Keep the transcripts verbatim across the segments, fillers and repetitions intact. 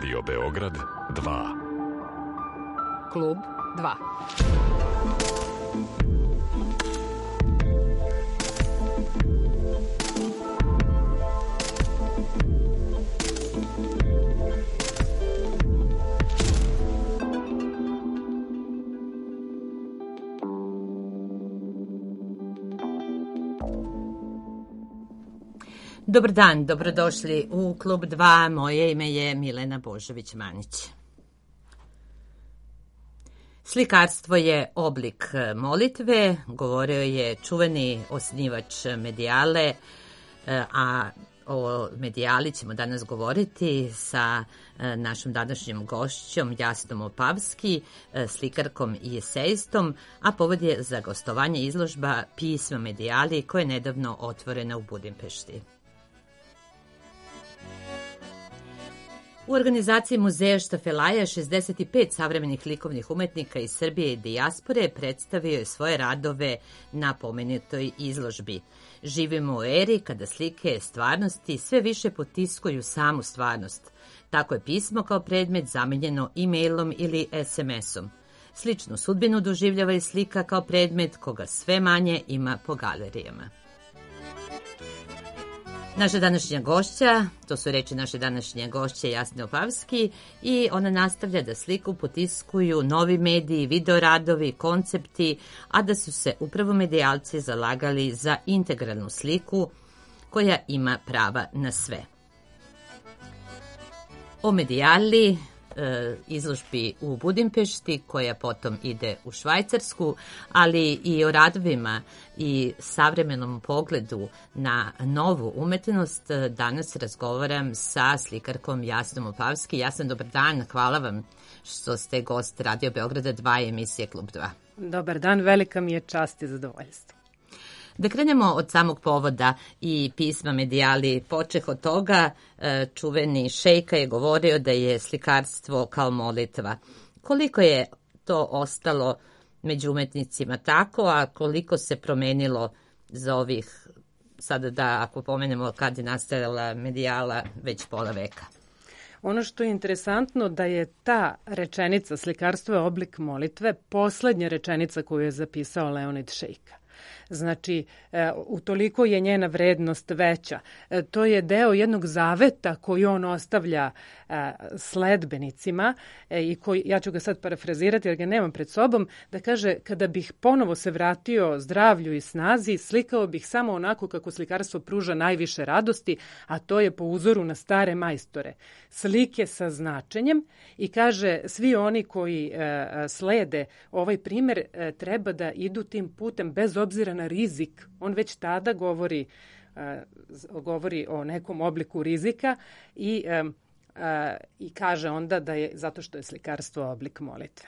Radio Beograd dva. Klub dva. Dobar dan, dobrodošli u Klub dva. Moje ime je Milena Božović-Manić. Slikarstvo je oblik molitve, govorio je čuveni osnivač Medijale, a o Medijali ćemo danas govoriti sa našom današnjom gošćom Jasnom Opavski, slikarkom i esejistom, a povod je za gostovanje izložba Pisma Medijali koja je nedavno otvorena u Budimpešti. U organizaciji Muzeja Štafelaja šezdeset pet savremenih likovnih umetnika iz Srbije i dijaspore predstavio je svoje radove na pomenutoj izložbi. Živimo u eri kada slike stvarnosti sve više potiskuju samu stvarnost. Tako je pismo kao predmet zamenjeno e-mailom ili es em esom. Sličnu sudbinu doživljava i slika kao predmet koga sve manje ima po galerijama. Naša današnja gošća, to su reči naše današnje gošće Jasne Opavski, i ona nastavlja da sliku potiskuju novi mediji, videoradovi, koncepti, a da su se upravo medijalci zalagali za integralnu sliku koja ima prava na sve. O Medijali, izložbi u Budimpešti, koja potom ide u Švajcarsku, ali i o radovima i savremenom pogledu na novu umetnost, danas razgovaram sa slikarkom Jasnom Opavski. Jasna, dobar dan, hvala vam što ste gost Radio Beograda dva i emisije Klub dva. Dobar dan, velika mi je čast i zadovoljstvo. Da krenemo od samog povoda i pisma Medijali. Počeh od toga, čuveni Šejka je govorio da je slikarstvo kao molitva. Koliko je to ostalo među umetnicima tako, a koliko se promenilo za ovih, sada da ako pomenemo kad je nastajala Medijala, već pola veka? Ono što je interesantno da je ta rečenica slikarstvo je oblik molitve poslednja rečenica koju je zapisao Leonid Šejka. Znači, utoliko je njena vrednost veća. To je deo jednog zaveta koji on ostavlja sledbenicima i koji, ja ću ga sad parafrazirati jer ga nemam pred sobom, da kaže, kada bih ponovo se vratio zdravlju i snazi, slikao bih samo onako kako slikarstvo pruža najviše radosti, a to je po uzoru na stare majstore. Slike sa značenjem i kaže, svi oni koji slede ovaj primer treba da idu tim putem bez obzira na rizik. On već tada govori, uh, govori o nekom obliku rizika i, um, uh, i kaže onda da je zato što je slikarstvo oblik molitve.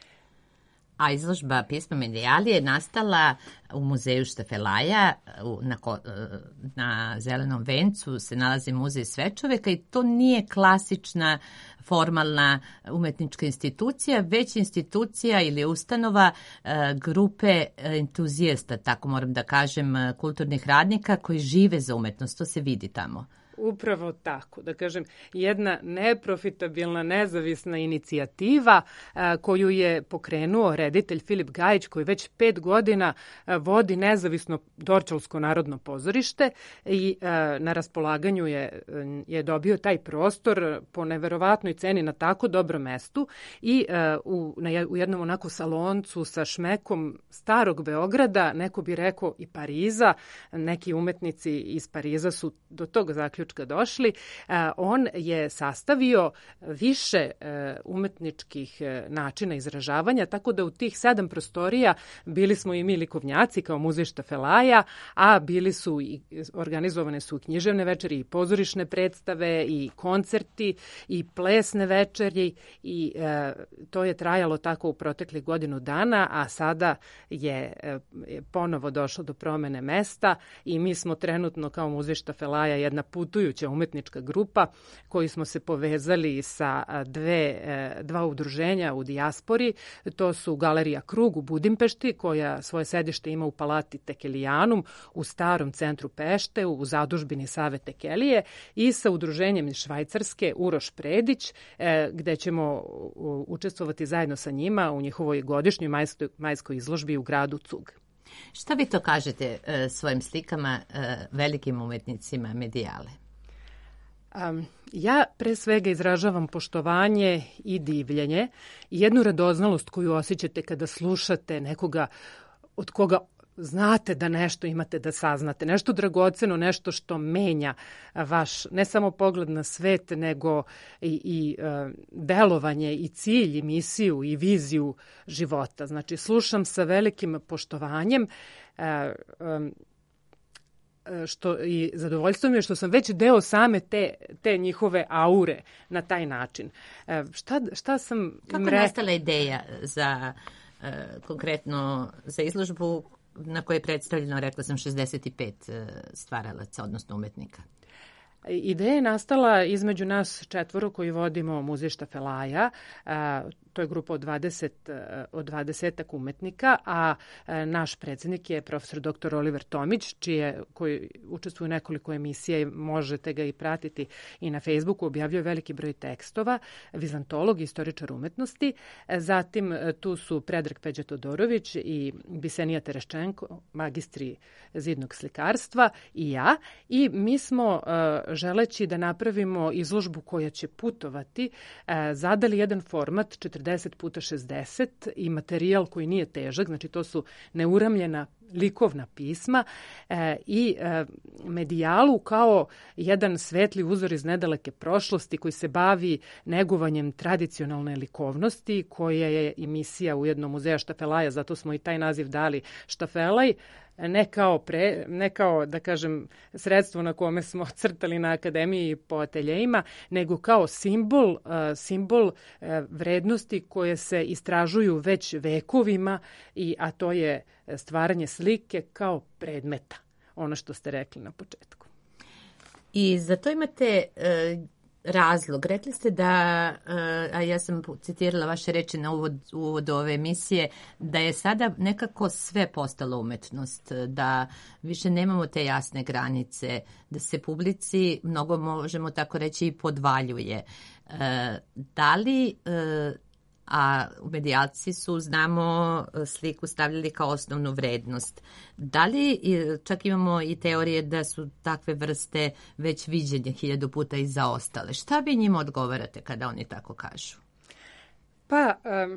A izložba Pisma Medijali je nastala u Muzeju Štafelaja, na, na Zelenom vencu se nalazi muzej Svečoveka i to nije klasična formalna umetnička institucija, već institucija ili ustanova grupe entuzijasta, tako moram da kažem, kulturnih radnika koji žive za umetnost, to se vidi tamo. Upravo tako, da kažem, jedna neprofitabilna, nezavisna inicijativa a, koju je pokrenuo reditelj Filip Gajić, koji već pet godina a, vodi nezavisno Dorćolsko narodno pozorište i a, na raspolaganju je, je dobio taj prostor po neverovatnoj ceni na tako dobrom mestu i a, u, na, u jednom onako saloncu sa šmekom starog Beograda, neko bi rekao i Pariza, neki umetnici iz Pariza su do tog zaključka došli, on je sastavio više umetničkih načina izražavanja, tako da u tih sedam prostorija bili smo i mi likovnjaci kao Muzej Štafelaja, a bili su i organizovane su književne večeri i pozorišne predstave i koncerti i plesne večeri i e, to je trajalo tako u proteklih godinu dana, a sada je e, ponovo došlo do promene mesta i mi smo trenutno kao Muzej Štafelaja jedna put putujuća umetnička grupa koji smo se povezali sa dve, dva udruženja u dijaspori. To su Galerija Krug u Budimpešti, koja svoje sedište ima u Palati Tekelijanum u starom centru Pešte, u zadužbini Save Tekelije, i sa udruženjem iz Švajcarske Uroš Predić, gde ćemo učestvovati zajedno sa njima u njihovoj godišnjoj majskoj, majskoj izložbi u gradu Cug. Šta vi to kažete e, svojim slikama e, velikim umetnicima medijale? Um, ja pre svega izražavam poštovanje i divljenje i jednu radoznalost koju osjećate kada slušate nekoga od koga znate da nešto imate da saznate, nešto dragoceno, nešto što menja vaš ne samo pogled na svet, nego i, i uh, delovanje i cilj i misiju i viziju života. Znači, slušam sa velikim poštovanjem uh, um, što i zadovoljstvo mi je što sam već deo same te, te njihove aure na taj način. Uh, šta, šta sam Kako je nastala ideja za uh, konkretno za izložbu na kojoj je predstavljeno, rekla sam, šezdeset pet stvaralaca, odnosno umetnika? Ideja je nastala između nas četvoro koji vodimo Muzej Štafelaja. To je grupa od dvadeset, od dvadesetak umetnika, a naš predsjednik je profesor doktor Oliver Tomić, čije, koji učestvuje u nekoliko emisija i možete ga i pratiti i na Facebooku, objavljuje veliki broj tekstova, vizantolog, istoričar umetnosti. Zatim tu su Predrag Peđa Todorović i Bisenija Tereščenko, magistri zidnog slikarstva, i ja. I mi smo, želeći da napravimo izložbu koja će putovati, zadali jedan format četrdeset puta šezdeset i materijal koji nije težak, znači to su neuramljena likovna pisma e, i e, medijalu kao jedan svetli uzor iz nedaleke prošlosti koji se bavi negovanjem tradicionalne likovnosti, koja je emisija ujedno Muzeja Štafelaja, zato smo i taj naziv dali Štafelaj, ne kao, pre, ne kao, da kažem, sredstvo na kome smo crtali na akademiji po ateljejima, nego kao simbol, simbol vrednosti koje se istražuju već vekovima, i, a to je stvaranje slike kao predmeta, ono što ste rekli na početku. I za to imate e, razlog. Rekli ste da, a ja sam citirala vaše reči na uvod, uvod ove emisije, da je sada nekako sve postalo umetnost, da više nemamo te jasne granice, da se publici, mnogo možemo tako reći, i podvaljuje. Da li, a medijalci su, znamo, sliku stavljali kao osnovnu vrednost. Da li čak imamo i teorije da su takve vrste već viđenje hiljadu puta i zaostale? Šta vi njima odgovarate kada oni tako kažu? Pa,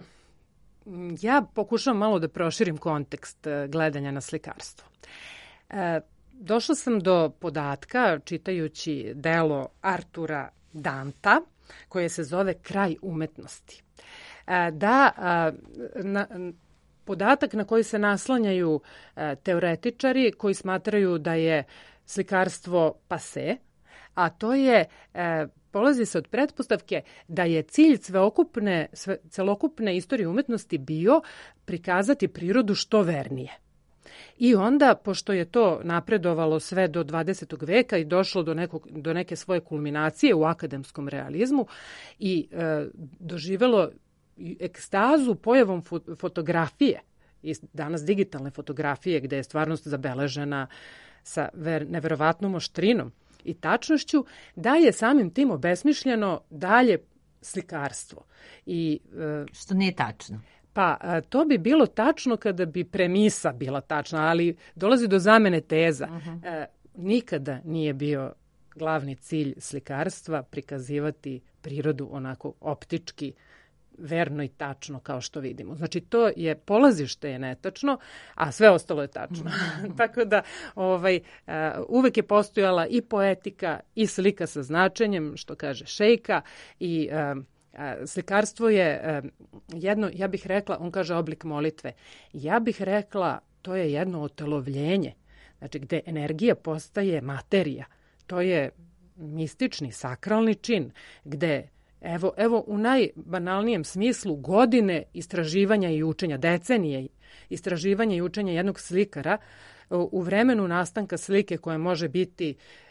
um, ja pokušavam malo da proširim kontekst gledanja na slikarstvo. Uh, došla sam do podatka, čitajući delo Artura Danta, koje se zove Kraj umetnosti, da na, podatak na koji se naslanjaju teoretičari koji smatraju da je slikarstvo pase, a to je, polazi se od pretpostavke da je cilj sveokupne, sve, celokupne istorije umetnosti bio prikazati prirodu što vernije. I onda, pošto je to napredovalo sve do dvadesetog veka i došlo do, nekog, do neke svoje kulminacije u akademskom realizmu i e, doživelo ekstazu pojavom fo- fotografije, i danas digitalne fotografije gde je stvarnost zabeležena sa ver- neverovatnom oštrinom i tačnošću, da je samim tim obesmišljeno dalje slikarstvo. I, e, što nije tačno. Pa, to bi bilo tačno kada bi premisa bila tačna, ali dolazi do zamene teza. Uh-huh. E, nikada nije bio glavni cilj slikarstva prikazivati prirodu onako optički, verno i tačno kao što vidimo. Znači, to je, polazište je netačno, a sve ostalo je tačno. Uh-huh. Tako da ovaj, uvek je postojala i poetika i slika sa značenjem, što kaže Šejka, i slikarstvo je jedno, ja bih rekla, on kaže oblik molitve, ja bih rekla to je jedno otelovljenje, znači gde energija postaje materija. To je mistični, sakralni čin, gde evo, evo u najbanalnijem smislu godine istraživanja i učenja, decenije istraživanja i učenja jednog slikara u vremenu nastanka slike koja može biti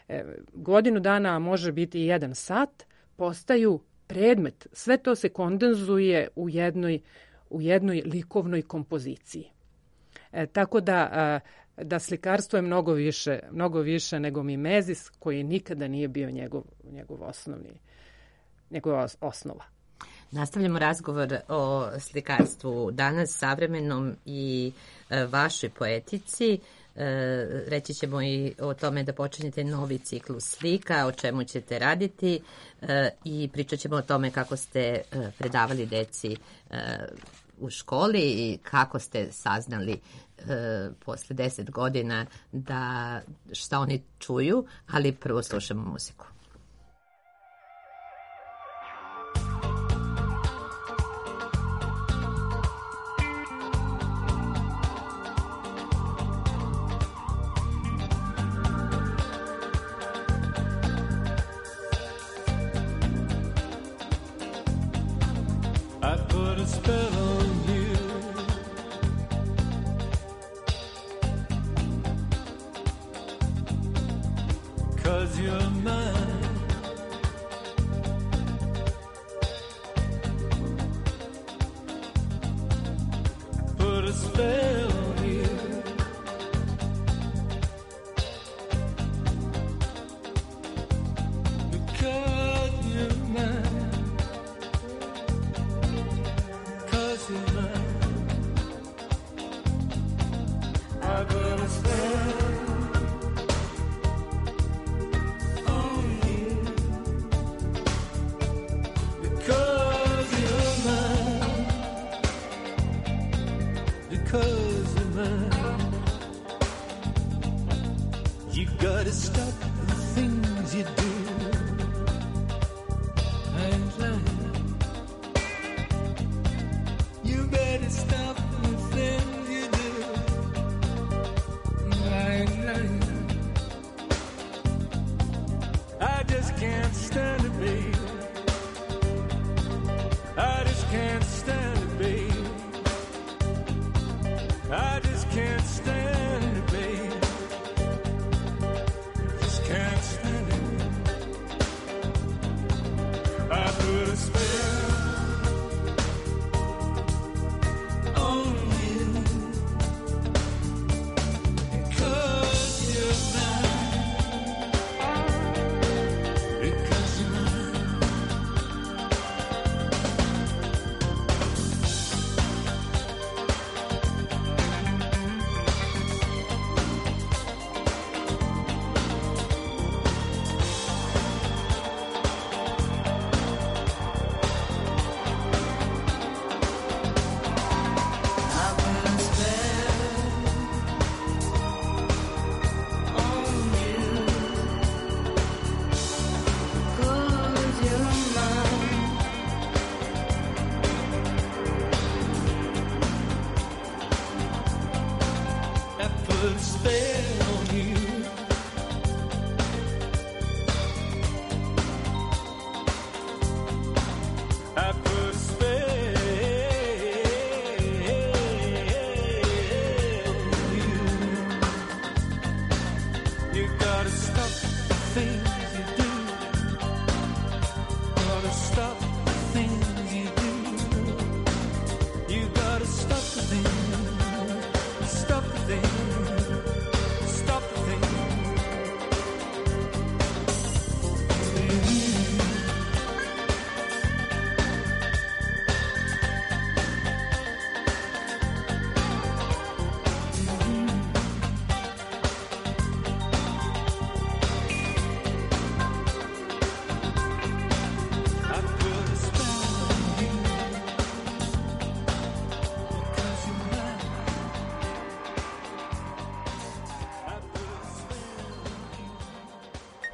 godinu dana, a može biti i jedan sat, postaju predmet. Sve to se kondenzuje u jednoj, u jednoj likovnoj kompoziciji. E, tako da, da slikarstvo je mnogo više, mnogo više nego mimezis, koji nikada nije bio njegov, njegov osnovni, njegova osnova. Nastavljamo razgovor o slikarstvu danas, savremenom i e, vašoj poetici. E, reći ćemo i o tome da počinjete novi ciklus slika, o čemu ćete raditi e, i pričat ćemo o tome kako ste e, predavali deci e, u školi i kako ste saznali e, posle deset godina da šta oni čuju, ali prvo slušamo muziku. Stop the thing, stop the thing.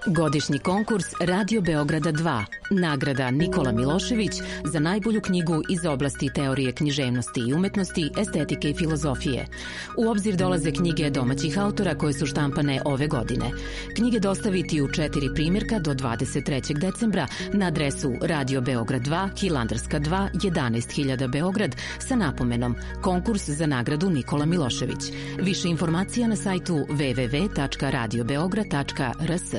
Godišnji konkurs Radio Beograda dva. Nagrada Nikola Milošević za najbolju knjigu iz oblasti teorije književnosti i umetnosti, estetike i filozofije. U obzir dolaze knjige domaćih autora koje su štampane ove godine. Knjige dostaviti u četiri primjerka do dvadeset trećeg decembra na adresu Radio Beograd dva, Hilandarska dva, jedanaest hiljada Beograd sa napomenom Konkurs za nagradu Nikola Milošević. Više informacija na sajtu w w w tačka radio beograd tačka r s.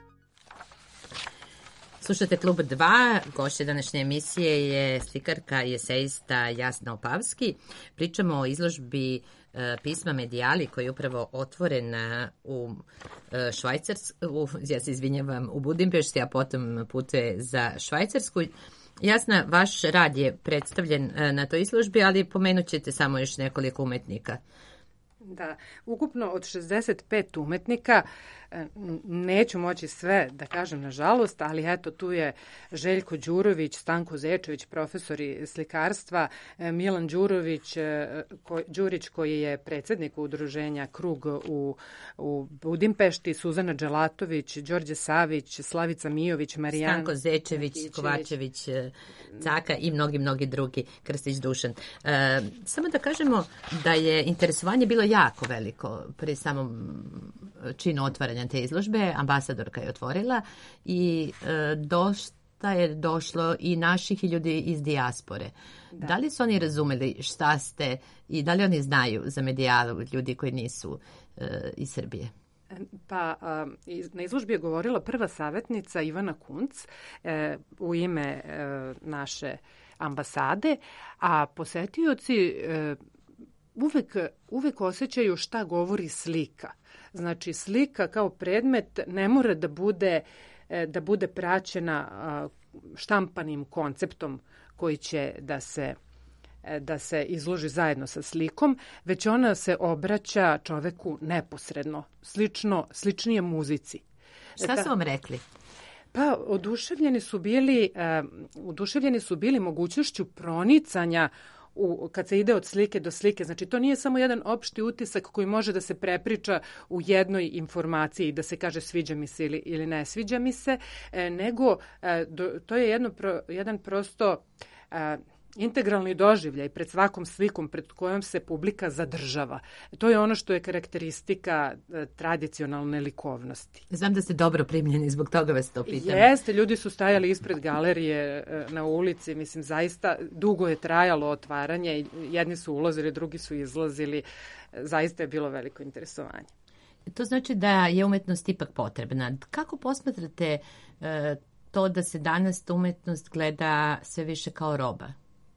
Slušate Klub dva, gošća današnje emisije je slikarka i esejista Jasna Opavski. Pričamo o izložbi e, pisma Medijali koji je upravo otvorena u e, Švajcarsku, ja se izvinjavam, u Budimpešti, a potom putuje za Švajcarsku. Jasna, vaš rad je predstavljen e, na toj izložbi, ali pomenut ćete samo još nekoliko umetnika. Da, ukupno od šezdeset pet umetnika, neću moći sve da kažem nažalost, ali eto tu je Željko Đurović, Stanko Zečević, profesori slikarstva, Milan Đurović, ko, Đurić koji je predsjednik udruženja Krug u, u Budimpešti, Suzana Đelatović, Đorđe Savić, Slavica Mijović, Marijan Stanko Zečević, Kovačević, Caka i mnogi, mnogi drugi, Krstić Dušan. E, samo da kažemo da je interesovanje bilo jako veliko pri samom činu otvaranja te izložbe. Ambasadorka je otvorila i e, dosta je došlo i naših i ljudi iz dijaspore. Da. Da li su oni razumeli šta ste i da li oni znaju za Medijalu, ljudi koji nisu e, iz Srbije? Pa, na izložbi je govorila prva savjetnica Ivana Kunc e, u ime e, naše ambasade, a posetioci e, uvek, uvek osjećaju šta govori slika. Znači, slika kao predmet ne mora da bude, da bude praćena štampanim konceptom koji će da se, da se izloži zajedno sa slikom, već ona se obraća čoveku neposredno, slično, sličnije muzici. Šta su vam rekli? Pa, oduševljeni su bili, uh, oduševljeni su bili mogućnošću pronicanja U, kad se ide od slike do slike. Znači, to nije samo jedan opšti utisak koji može da se prepriča u jednoj informaciji, da se kaže sviđa mi se ili, ili ne sviđa mi se, e, nego e, do, to je jedno pro, jedan prosto e, integralni doživljaj pred svakom slikom pred kojom se publika zadržava. To je ono što je karakteristika e, tradicionalne likovnosti. Znam da ste dobro primljeni, zbog toga vas to pitam. Jeste, ljudi su stajali ispred galerije e, na ulici, mislim, zaista dugo je trajalo otvaranje, jedni su ulazili, drugi su izlazili, zaista je bilo veliko interesovanje. To znači da je umetnost ipak potrebna. Kako posmatrate e, to da se danas ta umetnost gleda sve više kao roba?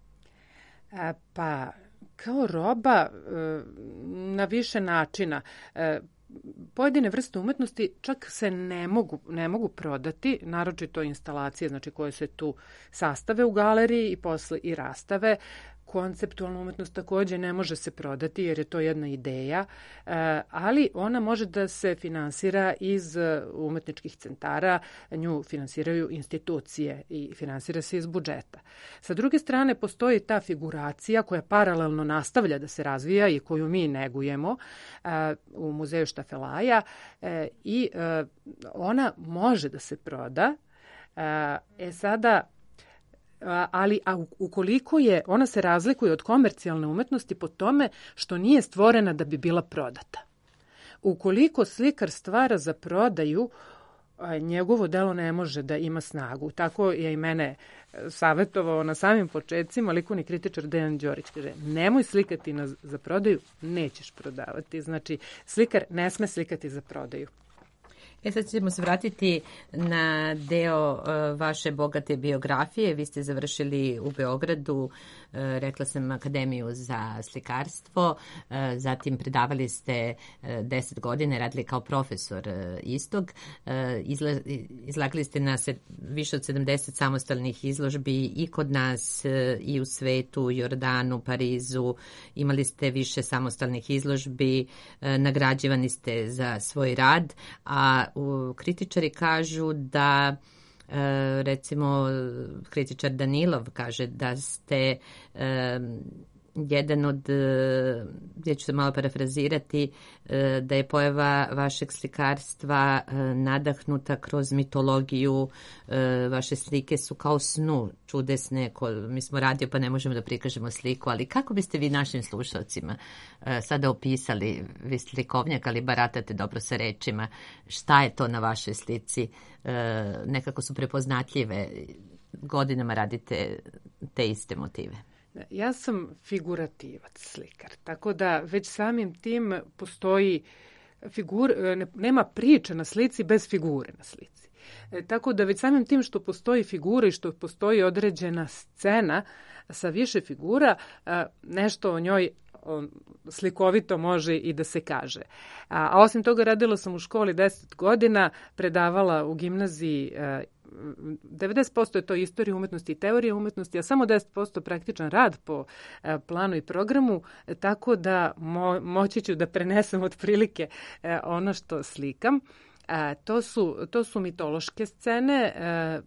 Pa, kao roba na više načina. Pojedine vrste umetnosti čak se ne mogu, ne mogu prodati, naročito instalacije, znači koje se tu sastave u galeriji i posle i rastave. Konceptualna umetnost također ne može se prodati jer je to jedna ideja, ali ona može da se finansira iz umetničkih centara, nju finansiraju institucije i finansira se iz budžeta. Sa druge strane, postoji ta figuracija koja paralelno nastavlja da se razvija i koju mi negujemo u muzeju Štafelaja i ona može da se proda. E sada, ali a ukoliko je, ona se razlikuje od komercijalne umetnosti po tome što nije stvorena da bi bila prodata. Ukoliko slikar stvara za prodaju, njegovo delo ne može da ima snagu. Tako je i mene savjetovao na samim početcima likovni kritičar Dejan Đorić. Kaže, nemoj slikati na, za prodaju, nećeš prodavati. Znači, slikar ne sme slikati za prodaju. E sad ćemo se vratiti na deo uh, vaše bogate biografije. Vi ste završili u Beogradu, uh, rekla sam, Akademiju za slikarstvo, uh, zatim predavali ste uh, deset godine, radili kao profesor uh, istog, uh, izla, izlagali ste na se, više od sedamdeset samostalnih izložbi i kod nas uh, i u svetu, Jordanu, Parizu, imali ste više samostalnih izložbi, uh, nagrađivani ste za svoj rad, a U, kritičari kažu da, e, recimo, kritičar Danilov kaže da ste e, jedan od, ja ću se malo parafrazirati, da je pojava vašeg slikarstva nadahnuta kroz mitologiju, vaše slike su kao snu čudesne, mi smo radio pa ne možemo da prikažemo sliku, ali kako biste vi našim slušalcima sada opisali, vi ste likovnjak, ali baratate dobro sa rečima, šta je to na vašoj slici, nekako su prepoznatljive, godinama radite te iste motive. Ja sam figurativac slikar, tako da već samim tim postoji figur, ne, nema priče na slici bez figure na slici. E, tako da već samim tim što postoji figura i što postoji određena scena sa više figura, a, nešto o njoj o, slikovito može i da se kaže. A, a osim toga radila sam u školi deset godina, predavala u gimnaziji a, devedeset posto je to istorija umetnosti i teorija umetnosti, a samo deset posto praktičan rad po e, planu i programu, e, tako da mo, moći ću da prenesem otprilike e, ono što slikam. E, to, su, to su mitološke scene, e,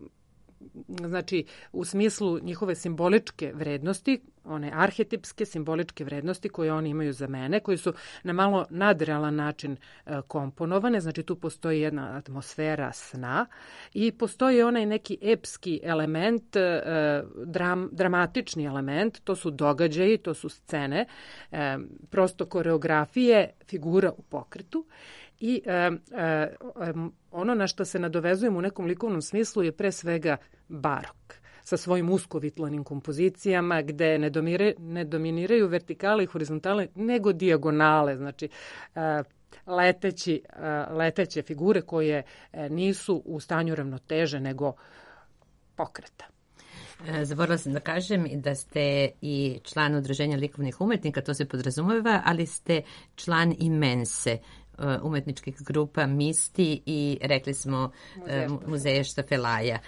znači u smislu njihove simboličke vrednosti, one arhetipske simboličke vrednosti koje oni imaju za mene, koji su na malo nadrealan način e, komponovane, znači tu postoji jedna atmosfera sna i postoji onaj neki epski element, e, dram, dramatični element, to su događaji, to su scene, e, prosto koreografije, figura u pokretu. I e, e, ono na što se nadovezujem u nekom likovnom smislu je pre svega barok sa svojim uskovitlanim kompozicijama gde ne, domire, ne dominiraju vertikale i horizontale nego dijagonale, znači e, leteći, e, leteće figure koje e, nisu u stanju ravnoteže nego pokreta. Zaboravila sam da kažem da ste i član Udruženja likovnih umetnika, to se podrazumeva, ali ste član i Mense, umetničkih grupa Misti i rekli smo Muzeja Štafelaja.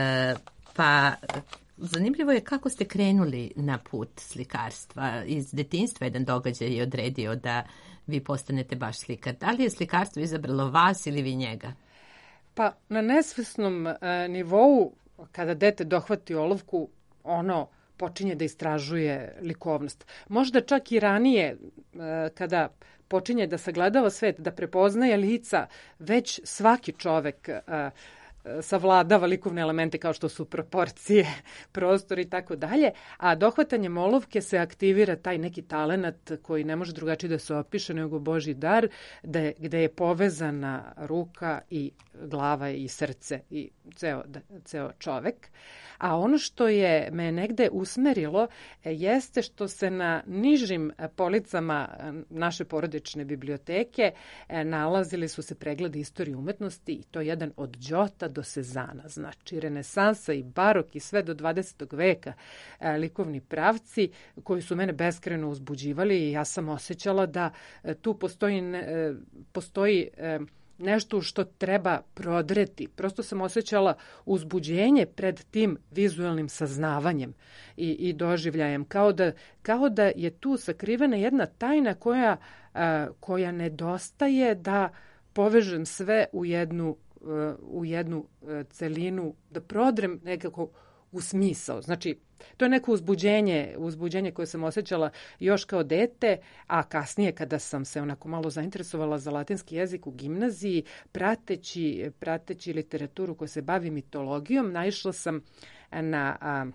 Pa zanimljivo je kako ste krenuli na put slikarstva. Iz detinjstva jedan događaj je odredio da vi postanete baš slikar. Da li je slikarstvo izabralo vas ili vi njega? Pa na nesvesnom nivou kada dete dohvati olovku, ono počinje da istražuje likovnost. Možda čak i ranije kada počinje da sagledava svet, da prepoznaje lica, već svaki čovek a, savladava likovne elemente kao što su proporcije, prostor i tako dalje, a dohvatanjem olovke se aktivira taj neki talenat koji ne može drugačije da se opiše nego Božji dar, da, gde je povezana ruka i glava i srce i ceo, ceo čovek. A ono što je me negde usmerilo jeste što se na nižim policama naše porodične biblioteke nalazili su se pregledi istorije umetnosti i to je jedan od Đota do Sezana, znači renesansa i barok i sve do dvadesetog veka likovni pravci koji su mene beskrajno uzbuđivali i ja sam osjećala da tu postoji, postoji nešto što treba prodreti. Prosto sam osjećala uzbuđenje pred tim vizualnim saznavanjem i, i doživljajem. Kao da, kao da je tu sakrivena jedna tajna koja, a, koja nedostaje da povežem sve u jednu, a, u jednu a, celinu, da prodrem nekako u smisao. Znači, to je neko uzbuđenje, uzbuđenje koje sam osjećala još kao dete, a kasnije kada sam se onako malo zainteresovala za latinski jezik u gimnaziji, prateći, prateći literaturu koja se bavi mitologijom, naišla sam na a,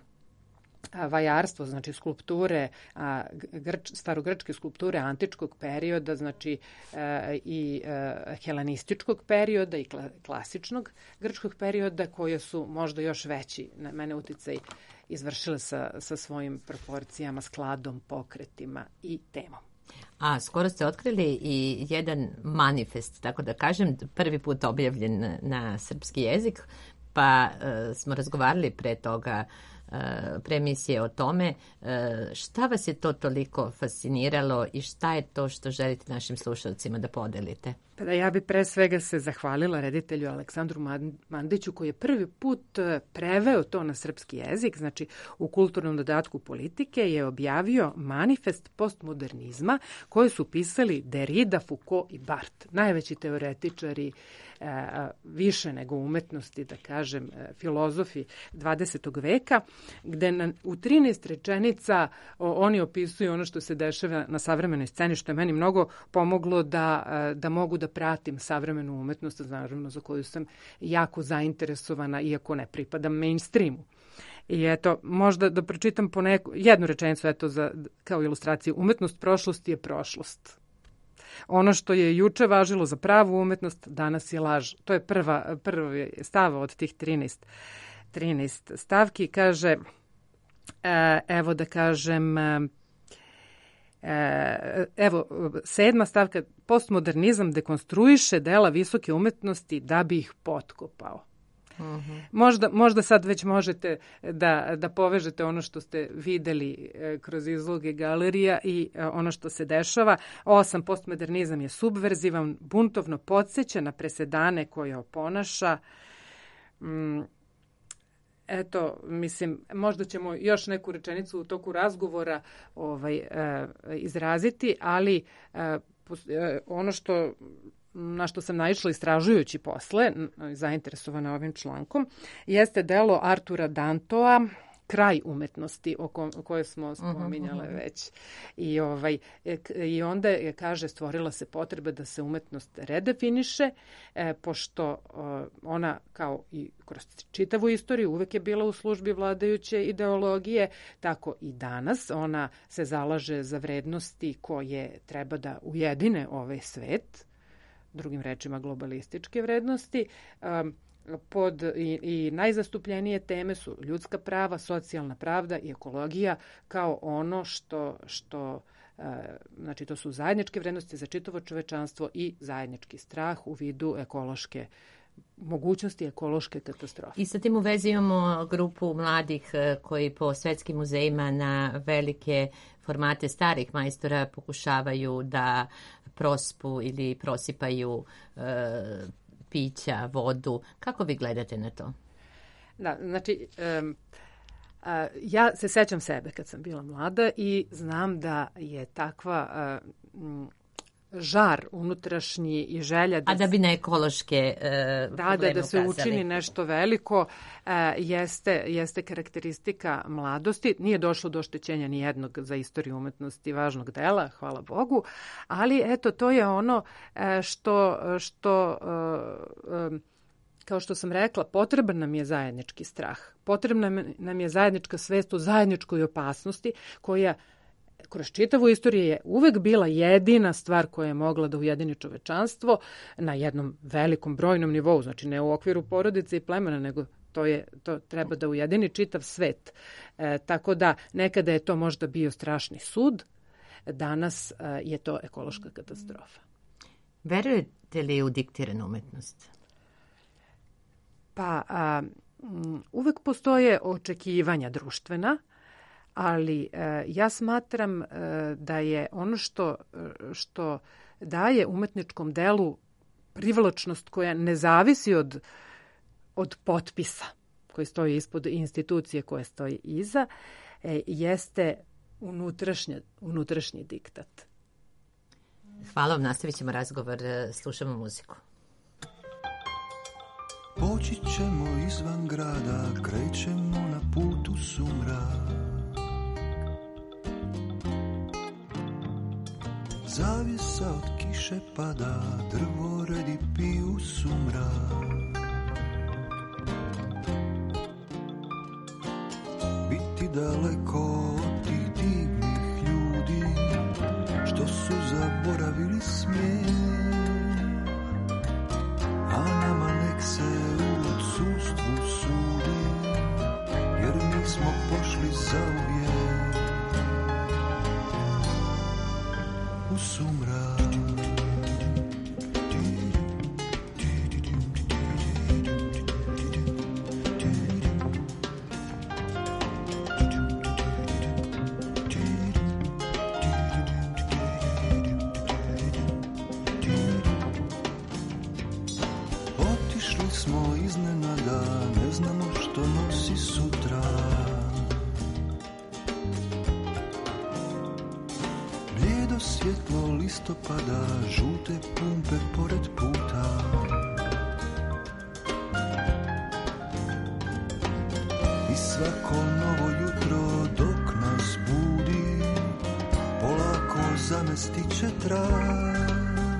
a, vajarstvo, znači skulpture, a, grč, starogrčke skulpture antičkog perioda, znači a, i a, helenističkog perioda i kla, klasičnog grčkog perioda, koje su možda još veći na mene uticaj izvršile sa, sa svojim proporcijama, skladom, pokretima i temom. A skoro ste otkrili i jedan manifest, tako da kažem, prvi put objavljen na, na srpski jezik, pa uh, smo razgovarali pre toga, uh, pre emisije o tome. Uh, šta vas je to toliko fasciniralo i šta je to što želite našim slušalcima da podelite? Pa da ja bi pre svega se zahvalila reditelju Aleksandru Mandiću koji je prvi put preveo to na srpski jezik, znači u kulturnom dodatku politike je objavio manifest postmodernizma koji su pisali Derrida, Foucault i Barthes, najveći teoretičari više nego umetnosti, da kažem, filozofi dvadesetog veka, gde na, u trinaest rečenica o, oni opisuju ono što se dešava na savremenoj sceni, što je meni mnogo pomoglo da, da mogu da pratim savremenu umetnost, naravno za koju sam jako zainteresovana, iako ne pripadam mainstreamu. I eto, možda da pročitam po neku, jednu rečenicu eto, za, kao ilustraciju. Umetnost prošlosti je prošlost. Ono što je juče važilo za pravu umetnost, danas je laž. To je prva, prva stava od tih trinaest, trinaest stavki. Kaže, evo da kažem, evo, sedma stavka, postmodernizam dekonstruiše dela visoke umetnosti da bi ih potkopao. Uh-huh. Možda, možda sad već možete da, da povežete ono što ste videli e, kroz izloge galerija i e, ono što se dešava. Osam, postmodernizam je subverzivan, buntovno podsjeća na presedane koje oponaša. Mm, eto, mislim, možda ćemo još neku rečenicu u toku razgovora ovaj, e, izraziti, ali e, ono što na što sam naišla istražujući posle, zainteresovana ovim člankom, jeste delo Artura Dantoa, Kraj umetnosti, o, ko, o kojoj smo spominjale uh-huh. već. I, ovaj, I onda je, kaže, stvorila se potreba da se umetnost redefiniše, e, pošto o, ona, kao i kroz čitavu istoriju, uvek je bila u službi vladajuće ideologije, tako i danas ona se zalaže za vrednosti koje treba da ujedine ovaj svet, drugim rečima globalističke vrednosti. Um, pod i, i najzastupljenije teme su ljudska prava, socijalna pravda i ekologija kao ono što, što uh, znači to su zajedničke vrednosti za čitavo čovečanstvo i zajednički strah u vidu ekološke mogućnosti ekološke katastrofe. I sa tim u vezi imamo grupu mladih koji po svetskim muzejima na velike formate starih majstora pokušavaju da prospu ili prosipaju e, pića, vodu. Kako vi gledate na to? Da, znači, um, a, ja se sećam sebe kad sam bila mlada i znam da je takva a, m, žar unutrašnji i želja da... A da bi na ekološke uh, da, da, da se ukazali. Učini nešto veliko uh, jeste, jeste karakteristika mladosti. Nije došlo do oštećenja ni jednog za istoriju umetnosti važnog dela, hvala Bogu, ali eto, to je ono uh, što, što uh, um, kao što sam rekla, potreban nam je zajednički strah. Potrebna nam je zajednička svest o zajedničkoj opasnosti koja kroz čitavu istoriju je uvek bila jedina stvar koja je mogla da ujedini čovečanstvo na jednom velikom brojnom nivou, znači ne u okviru porodice i plemena, nego to je to treba da ujedini čitav svet. E, tako da nekada je to možda bio strašni sud, danas e, je to ekološka katastrofa. Verujete li u diktiranu umetnost? Pa a, m, uvek postoje očekivanja društvena, ali e, ja smatram e, da je ono što, što daje umetničkom delu privlačnost koja ne zavisi od, od potpisa koji stoji ispod institucije koje stoji iza, e, jeste unutrašnje, unutrašnji diktat. Hvala vam, nastavit ćemo razgovor, slušamo muziku. Poći ćemo izvan grada, krećemo na putu sumrak. Zavjesa od kiše pada, drvoredi piju sumrak. Biti daleko od tih divnih ljudi, što su zaboravili smijeh, a nama nek se u odsustvu sudi, jer mi smo pošli zauvijek u sumrak. Otišli smo iznenada, ne znamo što nosi sutra. Svjetlo listopada, žute pumpe pored puta. I svako novo jutro dok nas budi polako zamestit će trag.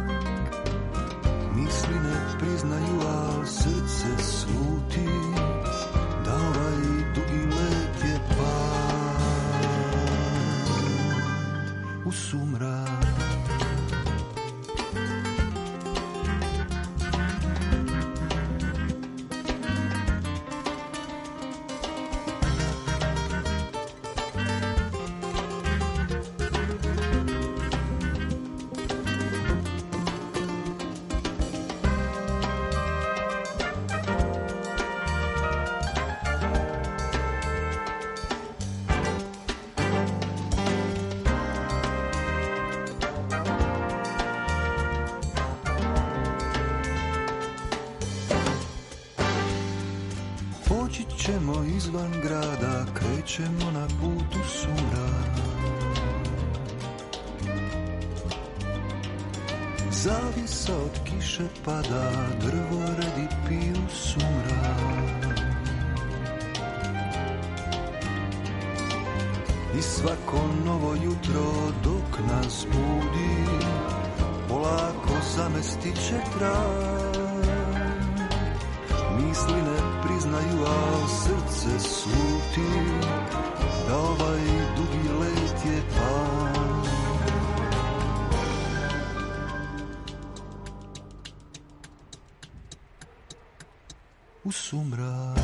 Misli ne priznaju, al srce sluti da ovaj dugi let je pad u sumrak. Ćemo izvan grada, krećemo na put u sumrak. Zavisa od kiše pada, drvo redi piju sumrak. I svako novo jutro dok nas budi polako zamestit će trag. Misli ne priznaju, al srce sluti da ovaj dugi let je pad u sumrak.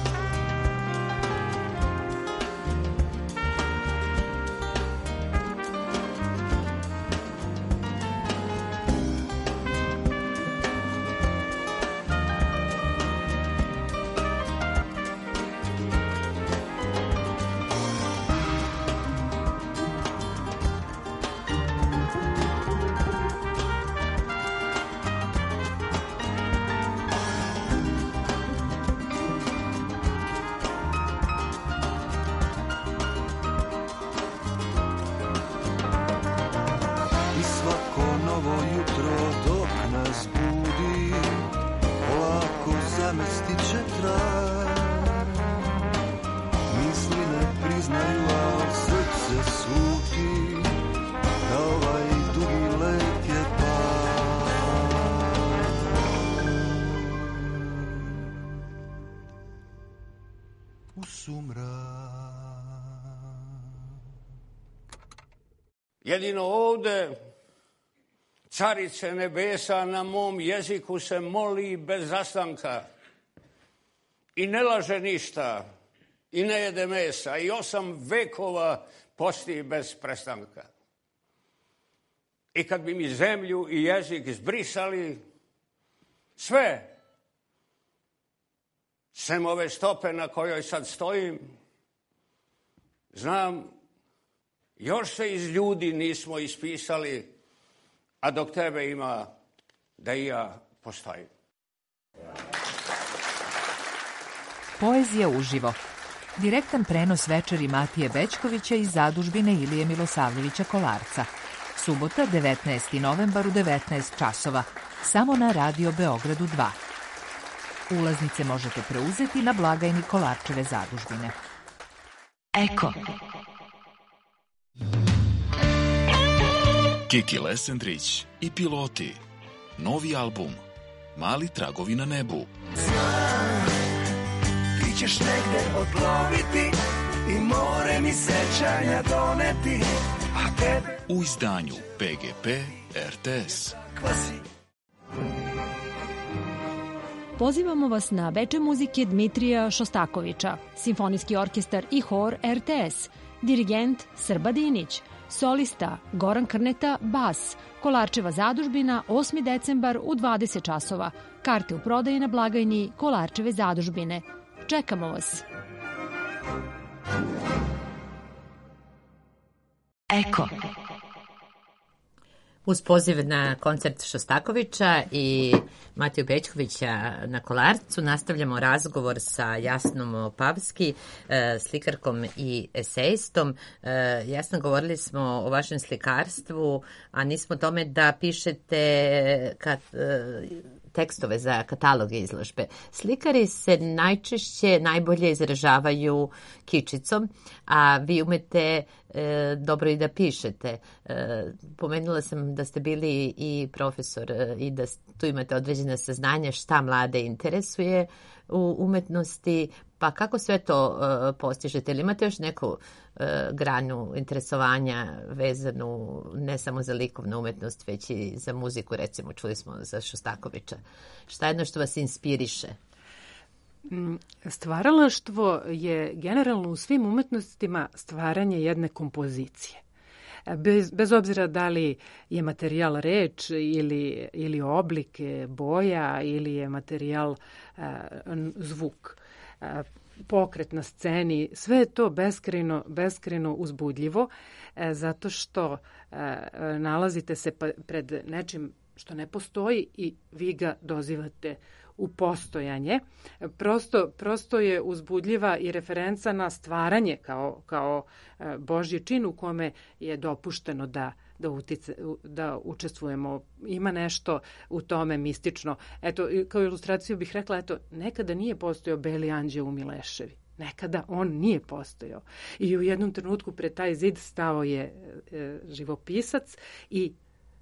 Jedino ovde Carice nebesa na mom jeziku se moli bez zastanka i ne laže ništa i ne jede mesa i osam vekova posti bez prestanka. I kad bi mi zemlju i jezik zbrisali, sve, sem ove stope na kojoj sad stojim, znam, još se iz ljudi nismo ispisali, a dok tebe ima, da i ja postojim. Poezija uživo. Direktan prenos večeri Matije Bećkovića iz zadužbine Ilije Milosavljevića Kolarca. Subota, devetnaesti novembar u devetnaest časova. Samo na Radio Beogradu dva. Ulaznice možete preuzeti na blagajni Kolarčeve zadužbine. Eko. Kiki Lesendrić i Piloti. Novi album Mali tragovi na nebu. Znam, ti ćeš negde odloviti i more mi sećanja doneti, a tebe U izdanju P G P R T S. kvasi. Pozivamo vas na veče muzike Dmitrija Šostakovića, Simfonijski orkestar i hor R T S, dirigent Srba Dinić, solista Goran Krneta, bas, Kolarčeva zadužbina, osmi decembar u dvadeset časova. Karte u prodaji na blagajni Kolarčeve zadužbine. Čekamo vas. Eko. Uz poziv na koncert Šostakovića i Matiju Bećkovića na Kolarcu nastavljamo razgovor sa Jasnom Pavski, slikarkom i esejistom. Jasno, govorili smo o vašem slikarstvu, a nismo o tome da pišete kad tekstove za kataloge izložbe. Slikari se najčešće najbolje izražavaju kičicom, a vi umete e, dobro i da pišete. E, pomenula sam da ste bili i profesor e, i da tu imate određene saznanje šta mlade interesuje u umetnosti, pa kako sve to e, postižete? Ili imate još neku e, granu interesovanja vezanu ne samo za likovnu umetnost, već i za muziku, recimo čuli smo za Šostakoviča. Šta je jedno što vas inspiriše? Stvaralaštvo je generalno u svim umetnostima stvaranje jedne kompozicije. Bez, bez obzira da li je materijal reč ili, ili oblik boja ili je materijal a, zvuk, a, pokret na sceni, sve je to beskrajno, beskrajno uzbudljivo a, zato što a, nalazite se pa, pred nečim što ne postoji i vi ga dozivate u postojanje. Prosto, prosto je uzbudljiva i referenca na stvaranje kao, kao Božji čin u kome je dopušteno da, da, utice, da učestvujemo. Ima nešto u tome mistično. Eto, kao ilustraciju bih rekla, eto, nekada nije postojao Beli anđeo u Mileševi. Nekada on nije postojao. I u jednom trenutku pred taj zid stao je e, živopisac i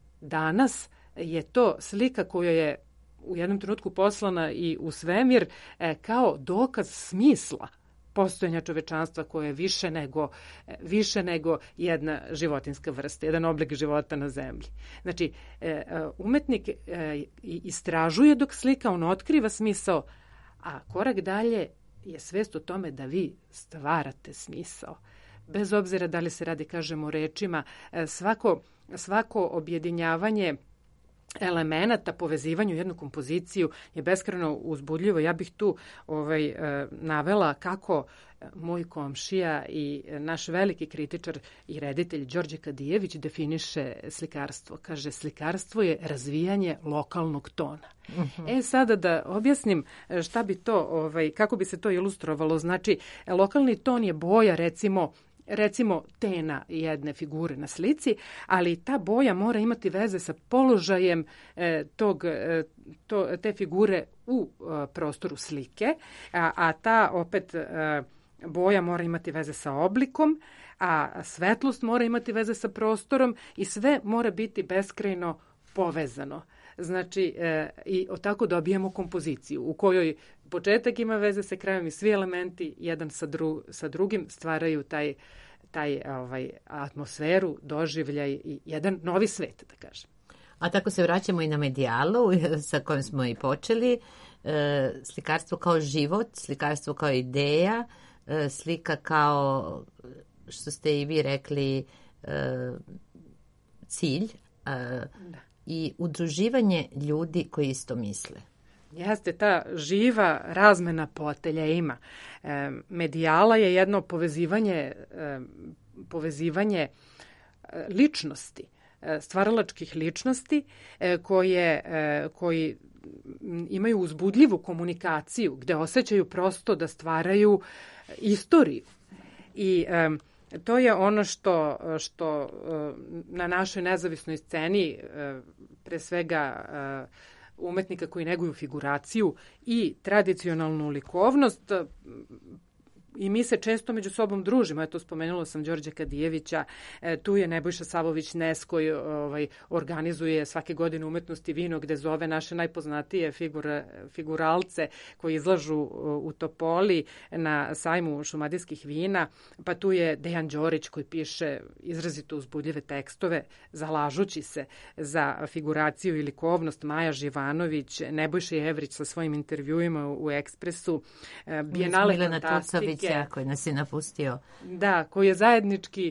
danas je to slika koja je u jednom trenutku poslana i u svemir e, kao dokaz smisla postojanja čovečanstva koje je više nego, više nego jedna životinska vrsta, jedan oblik života na zemlji. Znači, e, umetnik e, istražuje dok slika, on otkriva smisao, a korak dalje je svest o tome da vi stvarate smisao. Bez obzira da li se radi, kažemo, rečima, e, svako, svako objedinjavanje elemenata povezivanju jednu kompoziciju je beskrajno uzbudljivo. Ja bih tu ovaj, e, navela kako moj komšija i naš veliki kritičar i reditelj Đorđe Kadijević definiše slikarstvo. Kaže, slikarstvo je razvijanje lokalnog tona. Uh-huh. E sada da objasnim šta bi to, ovaj, kako bi se to ilustrovalo. Znači, lokalni ton je boja, recimo, recimo tena jedne figure na slici, ali ta boja mora imati veze sa položajem e, tog, e, to, te figure u e, prostoru slike, a, a ta opet e, boja mora imati veze sa oblikom, a svetlost mora imati veze sa prostorom i sve mora biti beskrajno povezano. Znači, e, i tako dobijemo kompoziciju u kojoj početak ima veze sa krajem i svi elementi jedan sa, dru, sa drugim stvaraju taj, taj ovaj, atmosferu, doživljaj i jedan novi svet, da kažem. A tako se vraćamo i na medijalu sa kojom smo i počeli. E, slikarstvo kao život, slikarstvo kao ideja, e, slika kao, što ste i vi rekli, e, cilj. E, da. I udruživanje ljudi koji isto misle. Jeste, ta živa razmena potelja ima. E, medijala je jedno povezivanje, e, povezivanje e, ličnosti, e, stvaralačkih ličnosti e, koje, e, koji imaju uzbudljivu komunikaciju, gde osjećaju prosto da stvaraju istoriju. I e, to je ono što, što na našoj nezavisnoj sceni, pre svega umetnika koji neguju figuraciju i tradicionalnu likovnost, i mi se često među sobom družimo. Eto, spomenula sam Đorđe Kadijevića, e, tu je Nebojša Savović-Nes koji ovaj, organizuje svake godine umetnosti vino, gde zove naše najpoznatije figura, figuralce koji izlažu u Topoli na sajmu šumadijskih vina. Pa tu je Dejan Đorić koji piše izrazito uzbudljive tekstove, zalažući se za figuraciju i likovnost, Maja Živanović, Nebojša Jevrić sa svojim intervjuima u Ekspresu, e, Bijenale fantastike, koji nas je napustio. Da, koji je zajednički,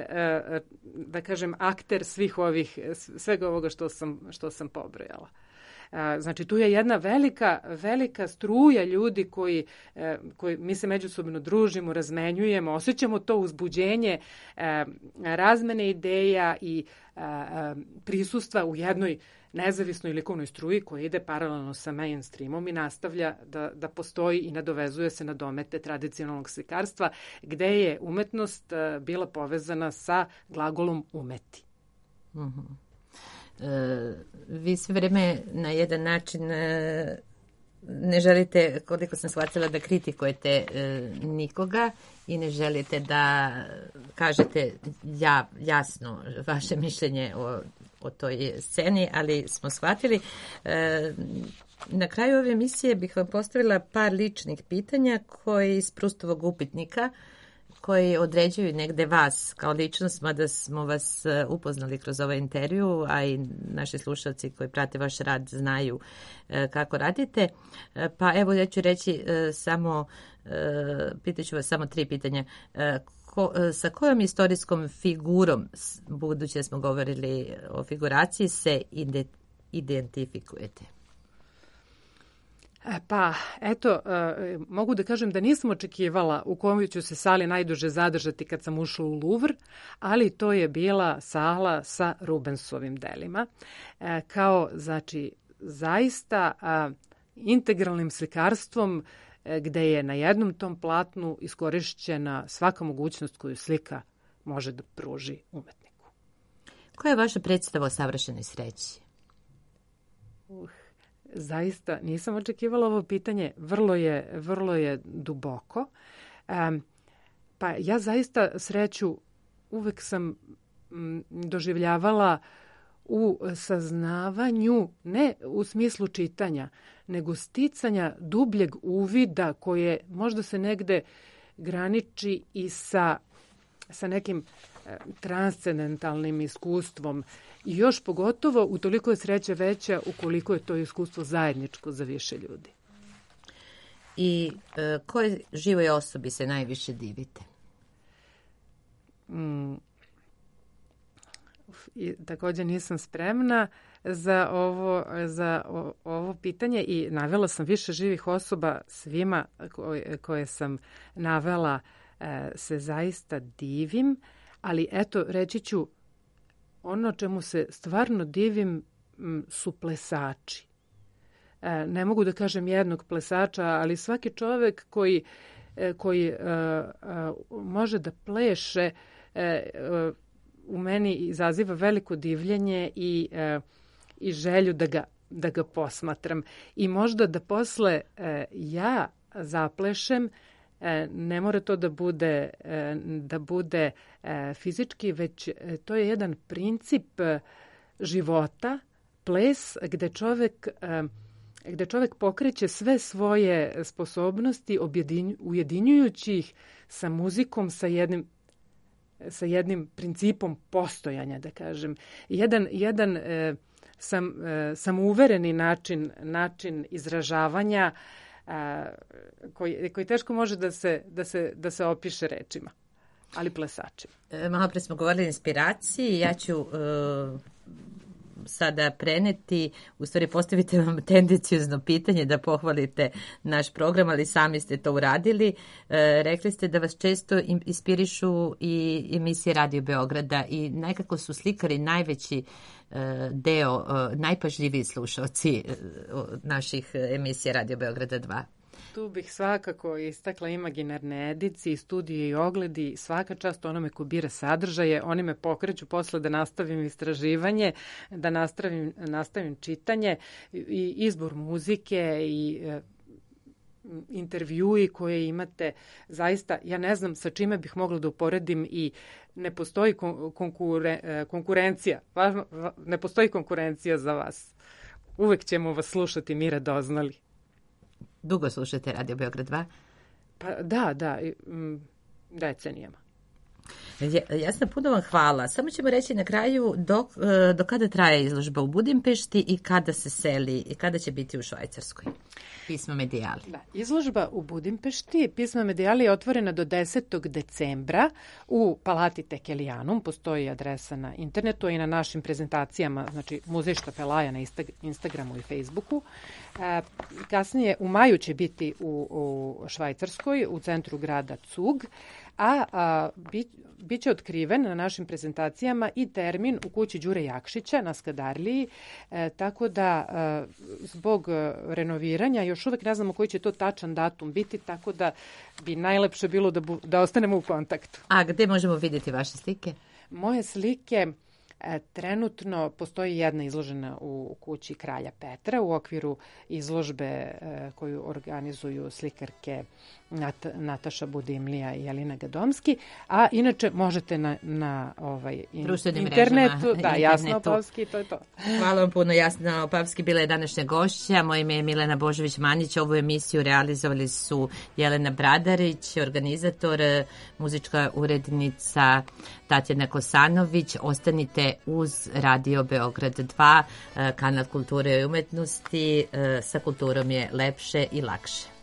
da kažem, akter svih ovih, svega ovoga što sam, što sam pobrojala. Znači, tu je jedna velika, velika struja ljudi koji, koji mi se međusobno družimo, razmenjujemo, osjećamo to uzbuđenje razmene ideja i prisustva u jednoj nezavisnoj likovnoj struji koja ide paralelno sa mainstreamom i nastavlja da, da postoji i nadovezuje se na domete tradicionalnog slikarstva, gde je umetnost bila povezana sa glagolom umeti. Mm-hmm. vi sve vreme na jedan način ne želite, koliko sam shvatila, da kritikujete nikoga i ne želite da kažete ja, jasno vaše mišljenje o, o toj sceni, ali smo shvatili. Na kraju ove emisije bih vam postavila par ličnih pitanja koji iz Prustovog upitnika, koji određuju negde vas kao ličnost, mada smo vas upoznali kroz ovaj intervju, a i naši slušalci koji prate vaš rad znaju kako radite. Pa evo ja ću reći samo, pitaću vas samo tri pitanja. Ko, sa kojom istorijskom figurom, budući da smo govorili o figuraciji, se identifikujete? Pa, eto, mogu da kažem da nisam očekivala u kojoj ću se sali najduže zadržati kad sam ušla u Louvre, ali to je bila sala sa Rubensovim delima. Kao, znači, zaista integralnim slikarstvom gde je na jednom tom platnu iskorišćena svaka mogućnost koju slika može da pruži umetniku. Koja je vaša predstava o savršenoj sreći? Uh. Zaista nisam očekivala ovo pitanje, vrlo je, vrlo je duboko. Um, pa ja zaista sreću uvek sam m, doživljavala u saznavanju, ne u smislu čitanja, nego sticanja dubljeg uvida koje možda se negde graniči i sa, sa nekim e, transcendentalnim iskustvom. I još pogotovo utoliko je sreća veća ukoliko je to iskustvo zajedničko za više ljudi. I e, kojoj živoj osobi se najviše divite? Mm. I, također nisam spremna za ovo, za o, ovo pitanje i navela sam više živih osoba, svima koje, koje sam navela e, se zaista divim, ali eto reći ću ono čemu se stvarno divim su plesači. E, ne mogu da kažem jednog plesača, ali svaki čovek koji, koji e, e, može da pleše e, e, u meni izaziva veliko divljenje i, e, i želju da ga, da ga posmatram. I možda da posle e, ja zaplešem, ne mora to da bude, da bude fizički, već to je jedan princip života, ples gde čovek, gde čovek pokreće sve svoje sposobnosti ujedinjujući ih sa muzikom, sa jednim, sa jednim principom postojanja, da kažem. Jedan, jedan sam, samouvereni način, način izražavanja koji, koji teško može da se, da se, da se opiše rečima, ali plesačima. E, malo pre smo govorili o inspiraciji, ja ću e, sada preneti, u stvari postavite vam tendenciozno pitanje da pohvalite naš program, ali sami ste to uradili. E, rekli ste da vas često inspirišu i emisije Radio Beograda i nekako su slikari najveći deo, najpažljiviji slušalci naših emisija Radio Beograda dva. Tu bih svakako istakla imaginarne edicije, studije i ogledi, svaka čast onome ko bira sadržaje, oni me pokreću posle da nastavim istraživanje, da nastavim, nastavim čitanje i izbor muzike i e, intervjui koje imate. Zaista, ja ne znam sa čime bih mogla da uporedim i ne postoji konkure, konkurencija. Ne postoji konkurencija za vas. Uvek ćemo vas slušati, mi radoznali. Dugo slušate Radio Beograd dva? Pa da, da, decenijama. Jasna, puno vam hvala. Samo ćemo reći na kraju do, do kada traje izložba u Budimpešti i kada se seli i kada će biti u Švajcarskoj. Pismo Medijali. Da, izložba u Budimpešti, Pismo Medijali je otvorena do desetog decembra u Palati Tekelijanum. Postoji adresa na internetu i na našim prezentacijama, znači Muzej Štafelaja na Instagramu i Facebooku. E, kasnije u maju će biti u, u Švajcarskoj, u centru grada Cug, a, a bit, bit će otkriven na našim prezentacijama i termin u kući Đure Jakšića na Skadarliji, e, tako da e, zbog renoviranja još uvek ne znamo koji će to tačan datum biti, tako da bi najlepše bilo da, bu, da ostanemo u kontaktu. A gde možemo vidjeti vaše slike? Moje slike Trenutno postoji jedna izložena u kući Kralja Petra u okviru izložbe koju organizuju slikarke Nat, Nataša Budimlija i Jelena Gadomski, a inače možete na, na ovaj, in, internetu, da, Jasna Opavski, to je to. Hvala vam puno, Jasna Opavski bila je današnja gošća, moje ime je Milena Božović-Manjić, ovu emisiju realizovali su Jelena Bradarić, organizator, muzička urednica Tatjana Kosanović. Ostanite uz Radio Beograd dva, kanal kulture i umetnosti, sa kulturom je lepše i lakše.